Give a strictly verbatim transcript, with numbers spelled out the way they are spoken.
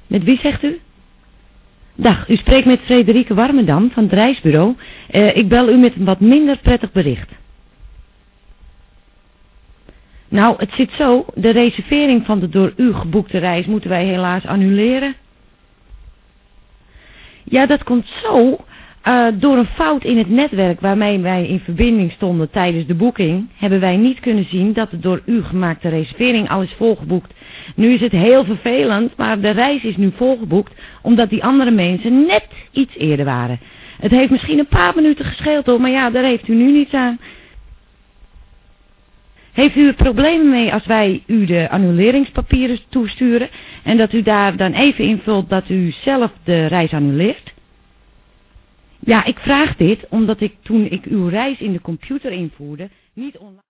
Met wie zegt u? Dag, u spreekt met Frederike Warmerdam van het reisbureau. Uh, ik bel u met een wat minder prettig bericht. Nou, het zit zo, de reservering van de door u geboekte reis moeten wij helaas annuleren. Ja, dat komt zo. Uh, door een fout in het netwerk waarmee wij in verbinding stonden tijdens de boeking, hebben wij niet kunnen zien dat de door u gemaakte reservering al is volgeboekt. Nu is het heel vervelend, maar de reis is nu volgeboekt omdat die andere mensen net iets eerder waren. Het heeft misschien een paar minuten gescheeld hoor, maar ja, daar heeft u nu niets aan. Heeft u er problemen mee als wij u de annuleringspapieren toesturen en dat u daar dan even invult dat u zelf de reis annuleert? Ja, ik vraag dit omdat ik toen ik uw reis in de computer invoerde niet online...